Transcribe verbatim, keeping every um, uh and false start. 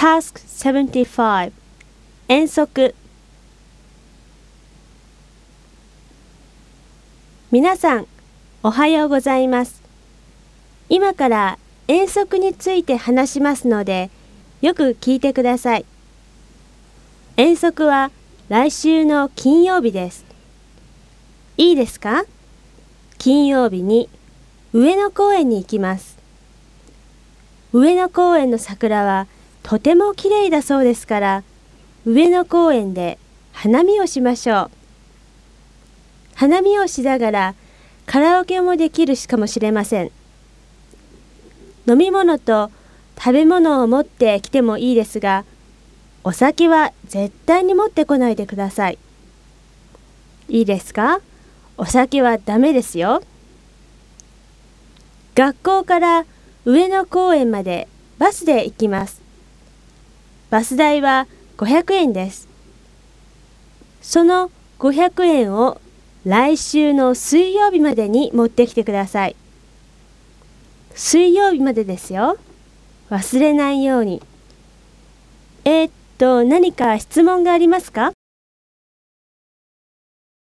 タスクななじゅうご 遠足。皆さん、おはようございます。今から遠足について話しますので、よく聞いてください。遠足は来週の金曜日です。いいですか？金曜日に上野公園に行きます。上野公園の桜はとてもきれいだそうですから、上野公園で花見をしましょう。花見をしながらカラオケもできるかもしれません。飲み物と食べ物を持ってきてもいいですが、お酒は絶対に持ってこないでください。いいですか？お酒はダメですよ。学校から上野公園までバスで行きます。バス代はごひゃくえんです。そのごひゃくえんを来週の水曜日までに持ってきてください。水曜日までですよ。忘れないように。えー、っと、何か質問がありますか？